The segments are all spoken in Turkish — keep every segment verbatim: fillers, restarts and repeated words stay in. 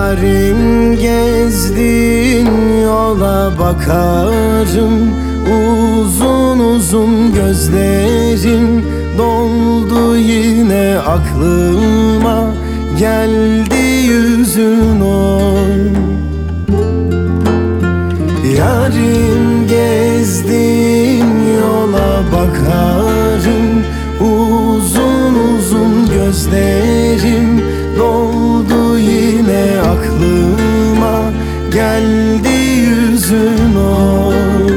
Yarim gezdiğin yola bakarım, uzun uzun gözlerim doldu yine aklıma, geldi yüzün oy. Yarim gezdiğin yola bakarım, uzun uzun gözlerim doldu yine aklıma, geldi yüzün oy.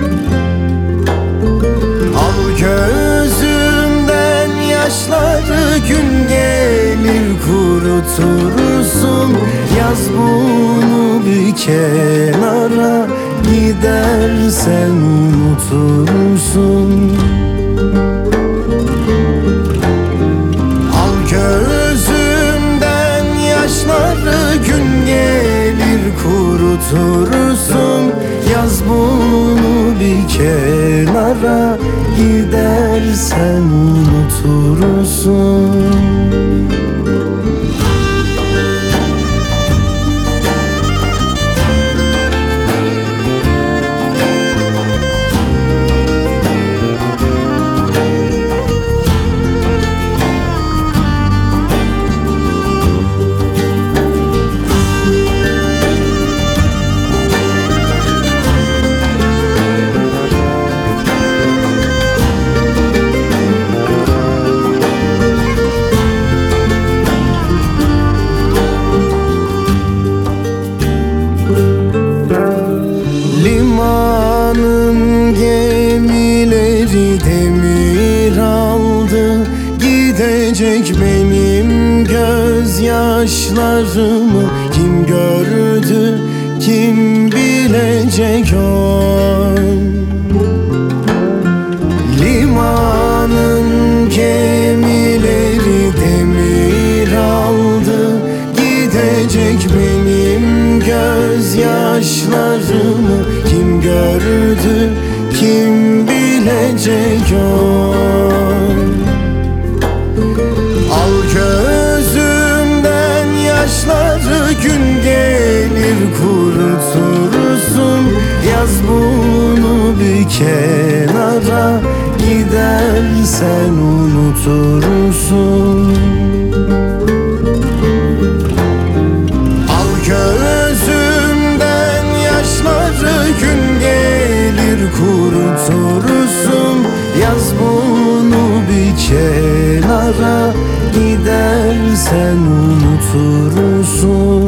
Al gözümden yaşları, gün gelir kurutursun. Yaz bunu bir kenara, gidersen unutursun. Al gözümden yaşları, gün gelir kurutursun. Yaz bunu bir kenara, gidersen unutursun. Limanın gemileri demir aldı, gidecek benim gözyaşlarımı kim gördü, kim bilecek oy. Limanın gemileri demir aldı, gidecek benim gözyaşlarımı kim gördü, kim bilecek oy. Al gözümden yaşları, gün gelir kurutursun. Yaz bunu bir kenara, gidersen unutursun. Al gözümden yaşları, gün gelir kurutursun. Yaz bunu bir kenara, gidersen unutursun.